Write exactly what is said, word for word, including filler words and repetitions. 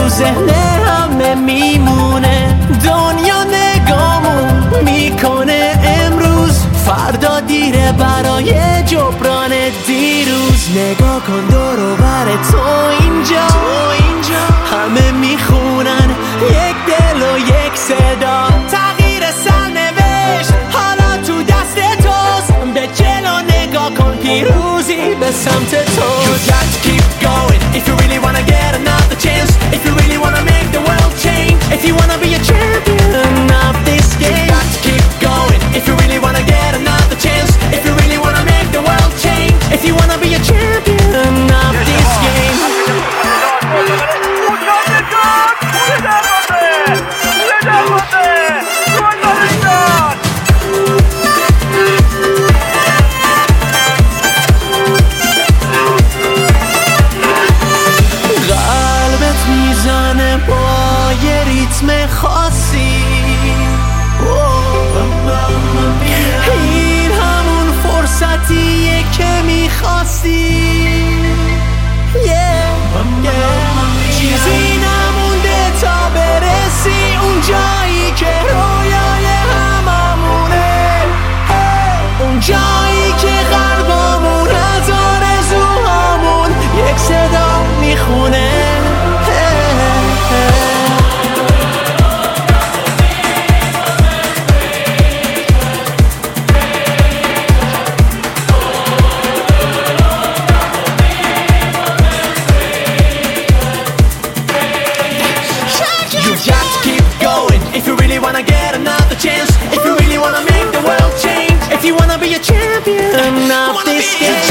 تو ذهن همه میمونه. دنیا نگامون میکنه امروز، فردا دیره برای جبران دیروز. نگاه کن دور و بر تو اینجا، همه میخونن یک دل و یک صدا. تغییر سرنوشت حالا تو دست توست، به جلو نگاه کن پیروزی به سمت توست. You got to keep going if you really wanna get another chance. If you really wanna make the world change. If you wanna be a champion of this game. You got to keep going if you really wanna get another chance. If you really wanna make the world change. If you wanna be a champion of this game. قلبت میزنه با یه ریتم خاصی، این همون فرصتیه که میخواستی. چیزی نمونده تا برسی اون جایی که رویای هممونه، اون جایی که قلبمون از آرزوهامون یک صدا میخونه. If you really wanna get another chance, if you really wanna make the world change, if you wanna be a champion of this game.